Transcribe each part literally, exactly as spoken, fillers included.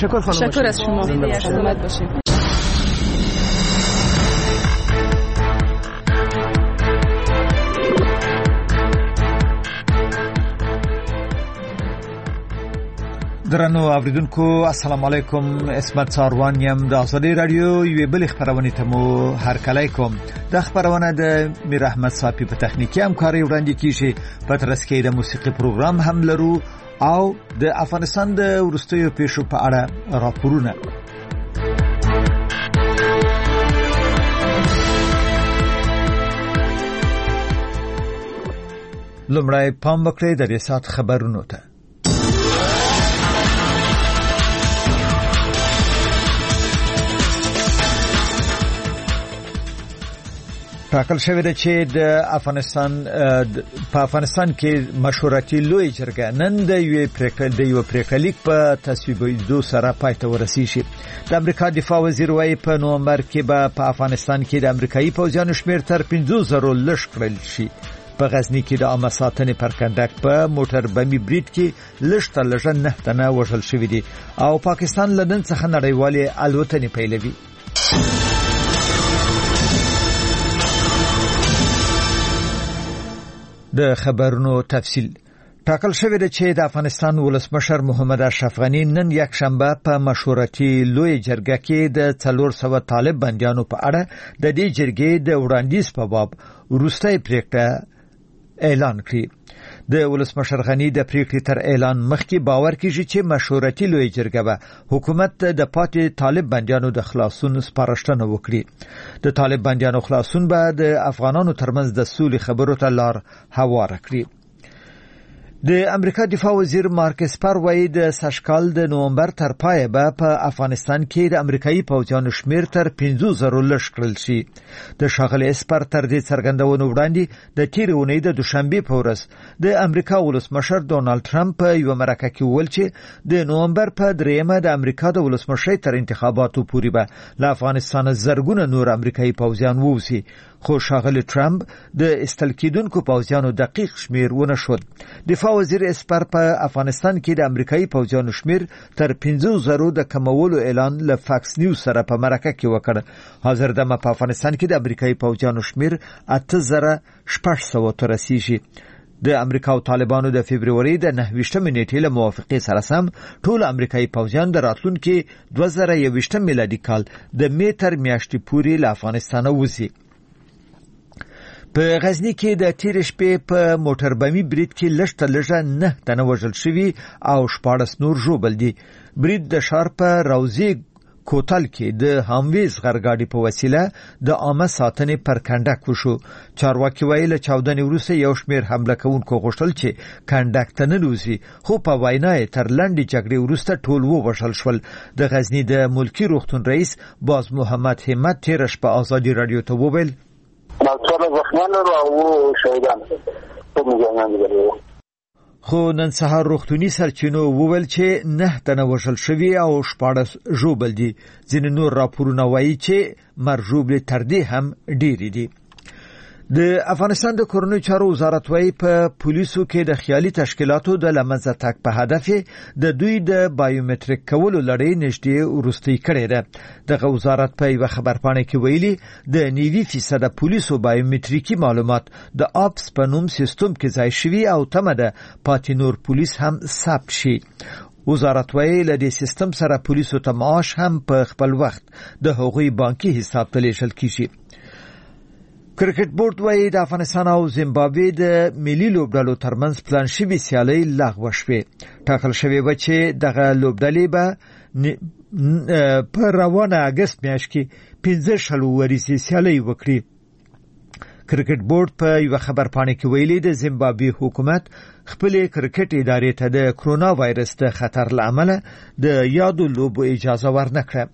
تشکر خانم. تشکر از شما. سلامت باشید. درنو اوریدونکو السلام علیکم. اسمت ساروان یم د ازادي رادیو یوې بلې خبرونه ته مو هرکلی کوم. د خبرونه د میر احمد صافي په تخنیکی همکاري وړاندې کیږي. په ترڅ کې د موسیقي پروګرام هم لرو او د افغانستان د وروستیو پیښو په اړه راپورونه. لومړی پام وکړئ د ریاست خبرونو ته. ټاکل شوی دی چې د افغانستان په افغانستان کې مشورتي لوی جرګه نن د یو پریکړه د یو پریکړلیک په تصویبېدو سره پای ته ورسیږي. د امریکا دفاع وزیر وايي په نومبر کې به په افغانستان کې د امریکایي پوځیانو شمېر تر پنځه زره لږ کړل شي. په غزنی کې د عامه ساتنې پر کنډک په موټر بمي بریډ کې لږ تر لږه نه تنه وژل شوي دي او پاکستان له نن څخه نړیوالې الوتنې پیلوي. د خبرونو تفصیل. ټاکل شوی دی چې د افغانستان ولسمشر محمد اشرف غنی نن یک شنبه په مشورتي لوی جرګه کې د څلور سوه طالب بندیانو په اړه د دې جرګې د وړاندیز په باب وروستۍ پریکړه اعلان کړي. د ولسمشر غنی د پریکړې تر اعلان مخکې باور کیږي چې مشورتي لوی جرګه به حکومت د پاتې طالب بندیانو د خلاصون سپارښتنه وکړي. د طالب بندیانو خلاصون به د افغانانو ترمنځ د سولې خبرو ته لار هواره کړي. د امریکا دفاع وزیر مارک اسپر وايي د سږکال د نومبر تر پایه به په افغانستان کې د امریکایي پوځیانو شمېر تر پنځه زره لږ کړل شي. د ښاغلي اسپر تر دې څرګندونو وړاندې د تېرې اونۍ د دوشنبې په ورځ د امریکا ولسمشر ډونالد ټرمپ په یوه مرکه کې وویل چې د نومبر په درېیمه د امریکا د ولسمشرۍ تر انتخاباتو پورې به له افغانستانه زرګونه نور امریکایي پوځیان ووځي. خو ښاغلي ټرمپ د استل کېدونکو پوځیانو دقیق شمېر ونه ښود. دفاع وزیر اسپر په افغانستان کې د امریکایي پوځیانو شمېر تر پنځه زره د کمولو اعلان له فاکس نیوز سره په مرکه کې وکړ. حاضر دمه په افغانستان کې د امریکایي پوځیانو شمېر اته زره شپږ سوه ته رسیږي. د امریکا او طالبانو د فبروري د نهه ویشتمې نیټې له موافقې سره سم ټول امریکایي پوځیان د راتلونکي دوه زره یوویشتم میلادي کال د مې تر میاشتې پورې له افغانستانه وځي. په غزنی کې د تیر شپې په موټر بمي بریډ کې لږ تر لږه نه تنه وژل شوي او شپاړس نور ژوبل دي. بریډ د ښار په روضې کوتل کې د هامویز غرګاډي په وسیله د عامه ساتنې پر کنډک وشو. چارواکي وایي له چاودنې وروسته یو شمېر حمله کوونکو غوښتل چې کنډک ته ننوځي خو په وینا یې تر لنډې جګړې وروسته ټول ووژل شول. د غزنی د ملکي روغتون رئیس باز محمد همت تېره شپه ازادي راډیو ته وویل خو نن سهار روغتوني سرچینو وویل چې نه تنه وژل شوي او شپاړس ژوبل دي. ځینې نور راپورونه وایي چې مرژوبلې تر دې هم ډېرې دي. د افغانستان د کورنیو چارو وزارت وايي په پولیسو کې د خیالي تشکیلاتو د لمنځه تګ په هدف د دوی د بایومټریک کولو لړۍ نږدې وروستۍ کړې ده. دغه وزارت په یوه خبرپاڼه کې ویلي د نوي فیصده پولیسو بایومټریکي معلومات د آپس په نوم سیستم کې ځای شوي او تمه ده پاتې نور پولیس هم ثبت شي. وزارت وايي له دې سیستم سره پولیسو ته معاش هم په خپل وخت د هغوی بانکي حساب ته لیږل کیږي. کرکټ بورډ وايي د افغانستان او زیمبابوې د ملي لوبډلو ترمنځ پلان شوې سیالۍ لغوه شوې. ټاکل شوې و چې دغه لوبډلې به په روانه اګست میاشت کې پنځه شلو ورځې سیالۍ وکړي. کرکټ بورډ په یو خبرپاڼه کې ویلي د زیمبابوې حکومت خپل کرکټ ادارې ته د کرونا وایرس د خطر له امله د یادو لوبو اجازه ورنکړه.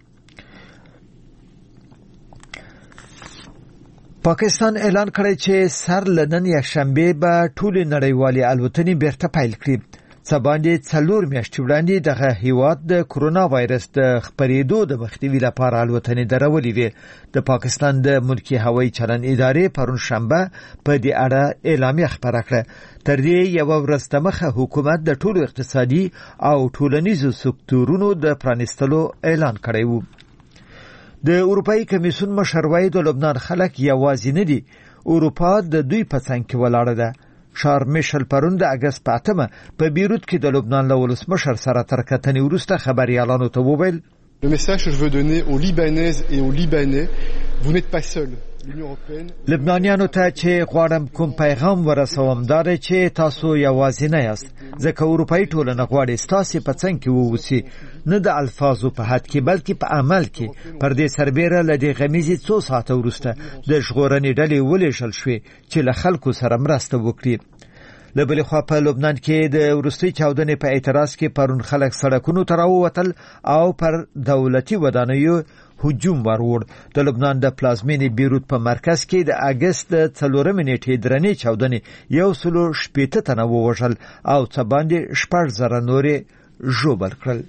پاکستان اعلان کړی چې سر لنن یک شنبه به ټول نړیوالې الوتنې بیرته پیل کړي. سباندې څلور میاشتې وړاندې دغه هیواد د کرونا وایرس د خپرېدو د مخنیوي لپاره الوتنې درولې وې. د پاکستان د ملکی هوایي چلن ادارې پرون شنبه په دې اړه اعلامیه خپره کړه. تر دې یو ورځ دمخه حکومت د ټولو اقتصادي او ټولنیزو سکتورونو د پرانیستلو اعلان کړی و. د اروپאי کمیسیون مشر وایي د لبنان خلک یوازې نه دي، اروپا د دوی په څنګ کې ولاړه ده. شارل میشل پرون د اگست په اتمه په بیروت کې د لبنان له ولسمشر سره تر کتنې وروسته خبريالانو ته وویل: Le message que je veux donner aux Libanaises et aux Libanais, vous n'êtes pas seuls. لبنانیانو ته چې غواړم کوم پیغام ورسوم دا دی چې تاسو یوازې نه یاست، ځکه اروپאי ټولنه غواړي ستاسو په څنګ کې ووسی، نه د الفاظو په حد کې بلکې په عمل کې. پر دې سربېره له دې غمیزې څو ساعته وروسته د ژغورنې ډلې ولېږل شوې چې له خلکو سره مرسته وکړي. له بلې خوا په لبنان کې د وروستۍ چاودنې په اعتراض کې پرون خلک سړکونو ته راووتل او پر دولتي ودانیو هجوم وروړ. د لبنان د پلازمینې بیروت په مرکز کې د اگست د څلورمې نیټې درنې چاودنې یو سلو شپېته تنه ووژل او څه باندې شپږ زره نورې ژوبل کړل.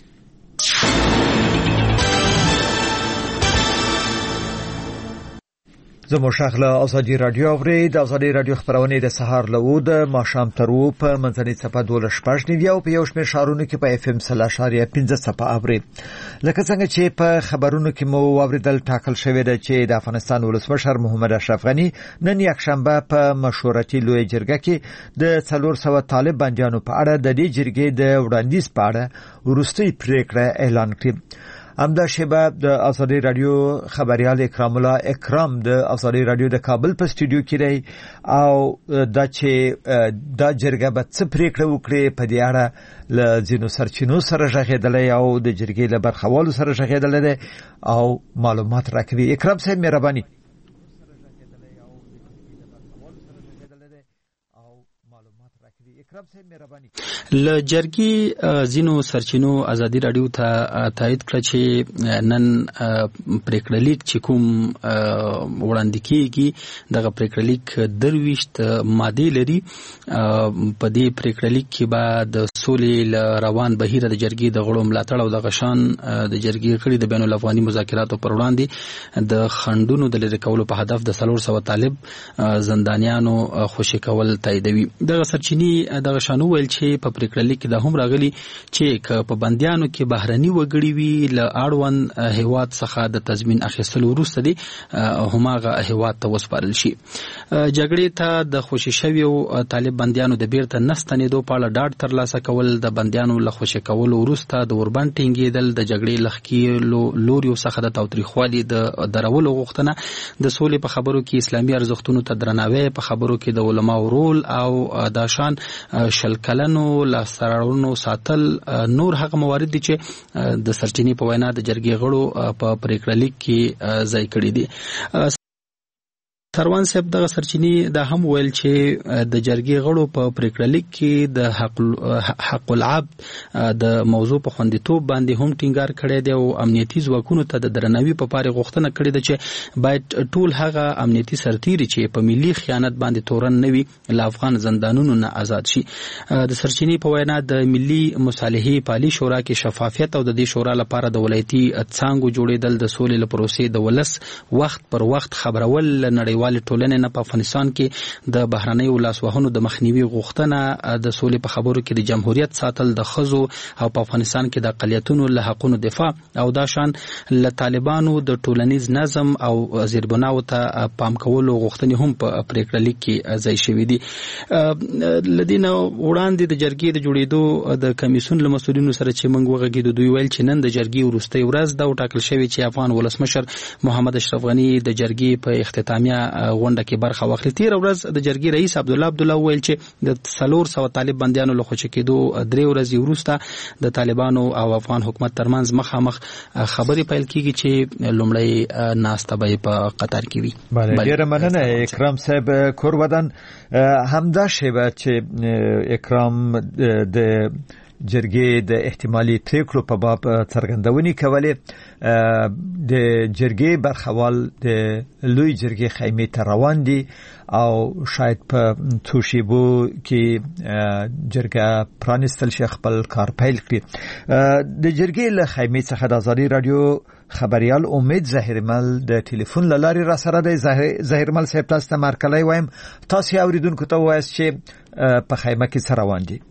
زموږ شغله ازادي رادیو اوري د ازادي رادیو خبرونه د سهار له د ماښام تر و په منځنۍ صفه دوله شپږ نیو او په یو شمېر شهرونو کې په اف ام صفر اشاریه پنځه صفه اوري. لکه څنګه چې په خبرونو کې مو اوریدل ټاکل شوې ده چې د افغانستان ولسمشر محمد اشرف غنی نن یک شنبه په مشورتي لوی جرګه کې د څلور سوه طالب بندیانو په اړه د دې جرګې د وړاندیز په اړه وروستۍ پریکړه اعلان کړه. امدا شبه د ازادي رادیو خبريال اکرام الله اکرام د ازادي رادیو د کابل په استودیو کې دی او دا چې دا جرګه به څه پریکړه وکړي په دې اړه ل زینو سرچینو سره ژغېدلې او د جرګې له برخوالو سره ژغېدلې او معلومات راکوي. اکرام صاحب مهرباني. ل جرګي زینو سرچینو ازادي رادیو ته تایید کړ چې نن پریکړه لیک چې کوم وړاندې کیږي دغه پریکړه لیک درويشت ماده لري. په دې پریکړه لیک کې به د سولې روان بهیر د جرګي د غړو ملاتړ او د غشان د جرګي کړي د بین الافغاني مذاکراتو پر وړاندې د خندونو د لری کولو په هدف د څلور سوه طالب زندانیانو خوشی کول تاییدوي. دغه سرچینی دغه شانو ویل چې په پریکړه لیک کې د هم راغلي چې په بندیانو کې بهرني وګړي وی ل اړوند هیواد څخه د تضمین اخیستلو وروسته دي هماغه هیواد ته وسپارل شي. جګړې ته د خوشی شوی او طالب بندیانو د بیرته نستنېدو په اړه ډاډ ترلاسه کول، د بندیانو له خوشی کولو وروسته د وربند ټینګېدل، د جګړې لخکېلو لوري څخه د تاوتریخوالي د درولو غوښتنه، د سولې په خبرو کې اسلامي ارزښتونو ته درناوی، په خبرو کې د علماو رول او د شان شل کلنو لاسرارونو ساتل نور هغه موارد دي چې د سرچینې په وینا د جرګې غړو په پریکړه لیک کې ځای کړی دي. سروان صاحب دغه سرچینی دا هم ویل چې د جرګې غړو په پریکړه لیک کې د حق حق العبد د موضوع په خوندیتوب باندې هم ټینګار کړی دی او امنیتي ځواکونو ته د درناوي په پاره غوښتنه کړې ده چې باید ټول هغه امنیتي سرتیري چې په ملي خیانت باندې تورن نوي ل افغان زندانونو نه آزاد شي. د سرچینی په وینا د ملي مصالحې پالي شورا کې شفافیت او د دې شورا لپاره د ولایتي څانګو جوړېدل، د سولې لپاره پروسې د ولس وخت پر وخت خبرول، نړۍ والي ټولنې نه په افغانستان کې د بهرنیو لاسوهنو د مخنیوي غوښتنه، د سولې په خبرو کې د جمهوریت ساتل، د ښځو او په افغانستان کې د اقلیتونو له حقونو دفاع او دا شان له طالبانو د ټولنیز نظم او زیربناو ته پام کولو غوښتنې هم په پریکړه لیک کې ځای شوې دي. لدینه وړاندې د جرګې د جوړېدو د کمیسیون له مسؤلینو سره چې موږ وغږېدو، دوی ویل چې نن د جرګې وروستۍ ورځ ده او ټاکل شوې چې افغان ولسمشر محمد اشرف غنی د جرګې په اختتامیه غونډه کې برخه واخلي. تیر ورځ د جرګې رئیس عبدالله عبدالله ویل چې د څلور سوه طالب بندیانو له خوشي کېدو درې ورځې وروسته د طالبانو او افغان حکومت ترمنځ مخامخ خبرې پیل کیږي چې لومړی ناسته به په قطر کې وي. بله ډیره مننه اکرام صاحب کور ودان. همدا شیبه چې اکرام د جرګې د احتمالي پریکړو په باب څرګندونې کولې. د جرګې برخوال د لوی جرګې خیمې ته روان دي او شاید په څو شیبو کې جرګه پرانستل شي خپل کار پیل کړي. د جرګې له خیمې څخه د آزادي رادیو خبريال امید ظاهرمل د ټلیفون لاري را سره دی. ظاهرمل صاحب تاسو ته مرکلای وایم، تاسو اوریدونکو ته وایي چې په خیمه کې سره روان دي.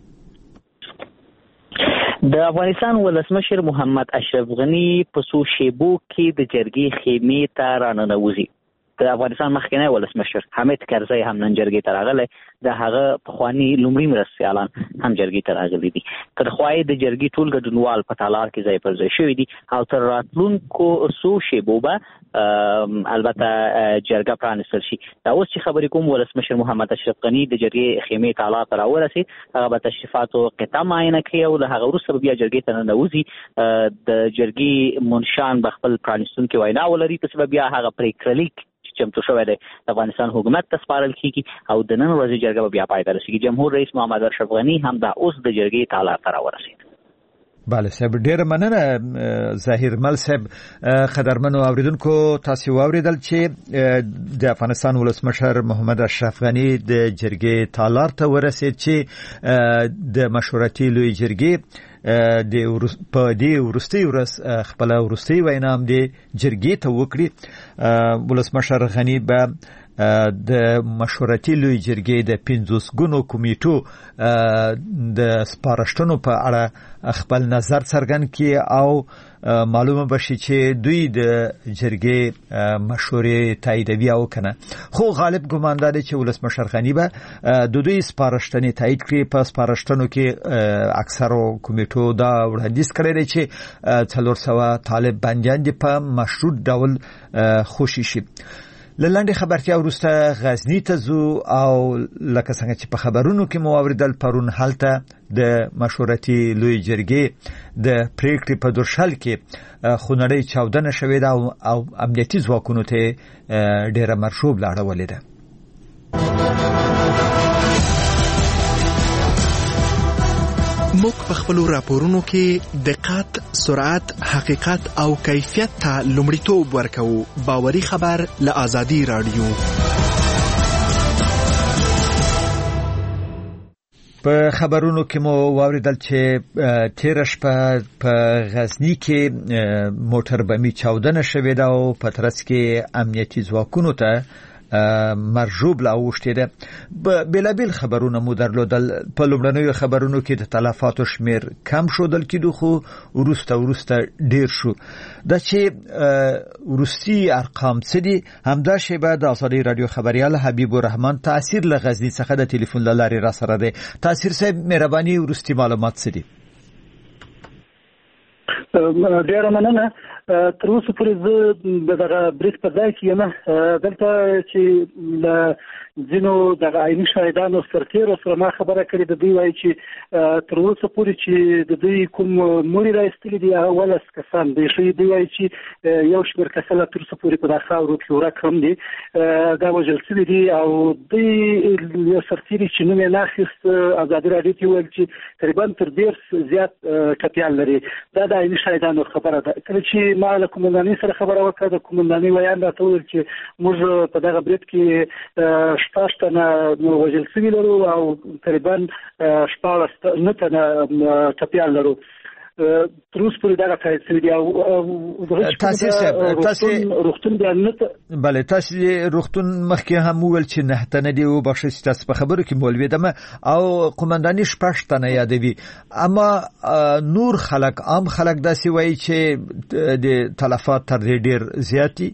د افغانستان ولسمشر محمد اشرف غنی په څو شیبو کې د جرګې خیمې ته راننوځي. د افغانستان مخکنی ولسمشر حامد کرزی هم نن جرګې ته راغلی، د هغه پخواني لومړي مرستیالان هم جرګې ته راغلي دي. تر خوا د جرګې ټول ګډونوال په تالار کې ځای پر ځای شوي دي او تر راتلونکو څو شیبو به البته جرګه پرانستل شي. دا اوس چې خبرې کوم ولسمشر محمد اشرف غنی د جرګې خیمې تالار ته راورسېد، هغه به تشریفاتو قطعه معاینه کوي او له هغه وروسته بیا جرګې ته ننوځي. د جرګې منشان به خپل پرانستونکي وینا ولري، پس بیا هغه پریکړه لیک چمتو شوی دی د افغانستان حکومت ته سپارل کیږي او د نن ورځې جرګه بیا پای ته رسیږي. جمهور رئیس محمد اشرف غنی هم دا اوس د جرګې تالار ته راورسېد. بله صاحب، ډیره مننه ظاهر مل صاحب. قدرمنو اوریدونکو، تاسو واوریدل چې د افغانستان ولسمشر محمد اشرف غنی د جرګې تالار ته ورسېد چې د مشورتي لوی جرګې د په دې ورستي ورس خپل ورستي وینا هم د جرګې ته وکړي. ولسمشر غنی به د مشورتي لوی جرګې د پنځوس ګونو کمیټو د سپارښتنو په اړه خپل نظر څرګند کړي او معلومه بشي چې دوی د جرګې مشورې تاییدوي او کنه. خو غالب ګمان دی چې ولسمشر غنی به د دوی سپارښتنې تایید کړي. په سپارښتنو کې اکثرو کمیټو دا وړاندیز کړی دی چې څلور سوه طالب بندیان دي په مشروط ډول خوشي شي. لنډه خبرتیا وروسته غزنی ته ځو او لکه څنګه چې په خبرونو کې مو اوریدل، پرون هلته د مشورتي لوی جرګې د پریکړې په درشل کې خونړۍ چاودنه شوې ده او امنیتي ځواکونو ته ډېره مرشوب لاړولې ده. موږ په خپلو راپورونو کې دقت، سرعت، حقیقت او کیفیت ته لومړیتوب ورکوو. باوري خبر له آزادي رادیو. په خبرونو کې مو واوریدل چې تیر شپه په غزنی کې موټر بمي چاودنه شوې ده او په ترڅ کې امنیتي ځواکونو ته مرجوب لا اوشته ده. بلابل خبرونه مو درلودل. په لومړنیو خبرونو کې د تلفاتو شمیر کم شودل کېدو خو ورسته ورسته ډیر شو. دا چې ورستي ارقام څه دي، همدا شیبه د آزادي رادیو خبريال حبیب الرحمن تاثیر له غزنی څخه د ټلیفون لاري را سره ده. تاثیر صاحب مهرباني ورستي معلومات څه دي؟ ډیره مننه. تر اوسه پورې زه دغه بریک په ځای کې یم. دلته چې له ځینو دغه عیني شاهدانو سرتیرو سره ما خبره کړې ده، دوی وایي چې تر اوسه پورې چې د دوی کوم مړي راایستلي دي هغه ولس کسان دي. ښایي دوی وایي چې یو شمېر کسان تر اوسه پورې په دغه خاورو کې ورک هم دي، دا وژل شوي دي. او دوی یو سرتیري چې نوم یې ناخیست ازادي راډیو ته وویل چې تقریبا تر ډېر زیات ټپیان لري. دا د عیني شاهدانو خبره ده. کله چې ما له کومندانۍ سره خبره وکړه، د کومندانۍ ویان راته وویل چې موږ په دغه برید کې شپږ تنه وژل شوي لرو او تقریبا شپاړس نه تنه ټپیان لرو. تر اوسه پورې دغه تایید شوي دي. تاسې صاحب تاسې روغتون بیان نه بله تاسې روغتون مخکې هم وویل چې نه تنه دي وبخښئ چې تاسو په خبرو کې مولویدم او قومنداني شپږ تنه یادوي، اما نور خلک عام خلک داسې وایي چې د تلفات تر دې ډېر زیات دي.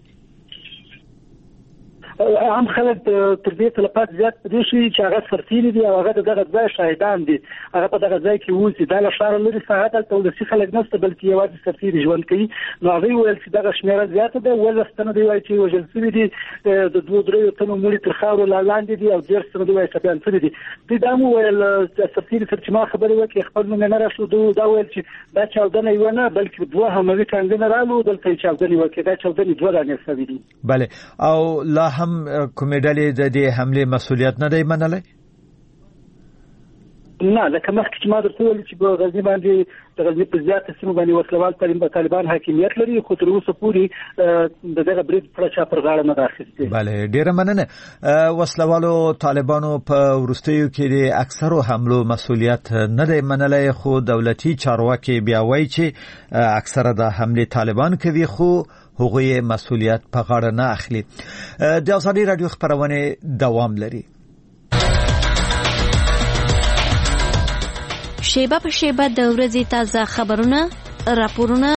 عام خلک تر دې تلفات زیات دي چې هغه سرتیري دي او هغه دغه ځای شاهدان دي، هغه په دغه ځای کې اوسي. دا له ښاره لرې ساعت هلته ولسي خلک نشته بلکې یوازې سرتیري ژوند کوي. نو هغوی ویل چې دغه شمېره زیاته ده. اوولس تنه دوی وایي چې وژل شوي دي، د دوو دریو تنو مړي تر خاورو لاندې دي او دېرش تنه دوی وایي ټپیان شوي دي. دوی دا مو ویل سرتیري سره چې ما خبرې وکړې خپل نوم یې نه راښود، دا ویل چې دا چاودنه یوه نه بلکې دوه هموي ټانګونه رالو دلته یې چاودنې وکړې. دا چاودنې دوه دانې شوي دي. بله او لا هم کومې ډلې د دې حملې مسؤلیت نه دی منلی؟ نه لکه مخکې چې ما درته وویل چې په غزني باندې د غزني په زیاته سیمو باندې وسلوال طالبان حاکمیت لري خو تر اوسه پورې د دغه برید پر چا پر غاړه نه راخېستې. بله ډیره مننه. وسلوالو طالبانو په وروستیو کې د اکثرو حملو مسؤلیت نه دی منلی خو دولتي چارواکي بیا وایي چې اکثره د حملې طالبان کوي خو هغوی مسؤلیت په غاړه نه اخلي. د ازادي راډیو خپرونه دوام لري. شیبه په شیبه د ورځې تازه خبرونه راپورونه